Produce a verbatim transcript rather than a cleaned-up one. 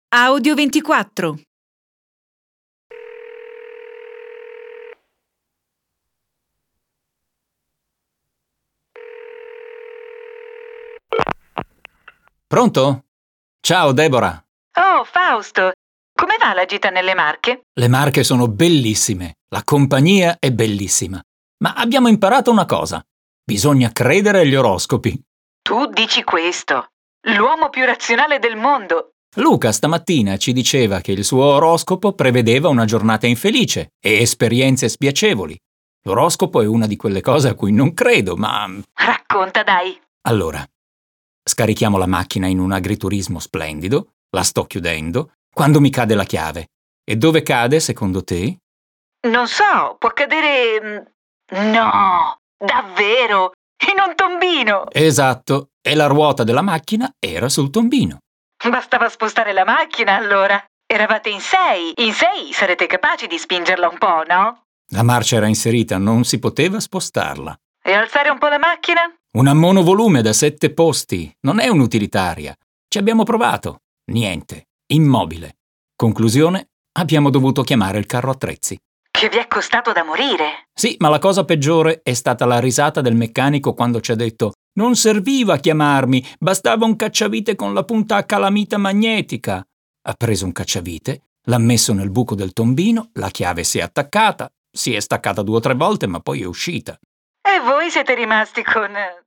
Audio ventiquattro. Pronto? Ciao Deborah. Oh, Fausto, come va la gita nelle Marche? Le Marche sono bellissime, la compagnia è bellissima. Ma abbiamo imparato una cosa. Bisogna credere agli oroscopi. Tu dici questo? L'uomo più razionale del mondo. Luca stamattina ci diceva che il suo oroscopo prevedeva una giornata infelice e esperienze spiacevoli. L'oroscopo è una di quelle cose a cui non credo, ma... Racconta, dai. Allora, scarichiamo la macchina in un agriturismo splendido, la sto chiudendo, quando mi cade la chiave. E dove cade, secondo te? Non so, può cadere... No, davvero? In un tombino? Esatto, e la ruota della macchina era sul tombino. Bastava spostare la macchina, allora. Eravate in sei. In sei sarete capaci di spingerla un po', no? La marcia era inserita, non si poteva spostarla. E alzare un po' la macchina? Una monovolume da sette posti, non è un'utilitaria. Ci abbiamo provato. Niente, immobile. Conclusione, abbiamo dovuto chiamare il carro attrezzi. Che vi è costato da morire. Sì, ma la cosa peggiore è stata la risata del meccanico quando ci ha detto «Non serviva chiamarmi, bastava un cacciavite con la punta a calamita magnetica». Ha preso un cacciavite, l'ha messo nel buco del tombino, la chiave si è attaccata, si è staccata due o tre volte ma poi è uscita. E voi siete rimasti con...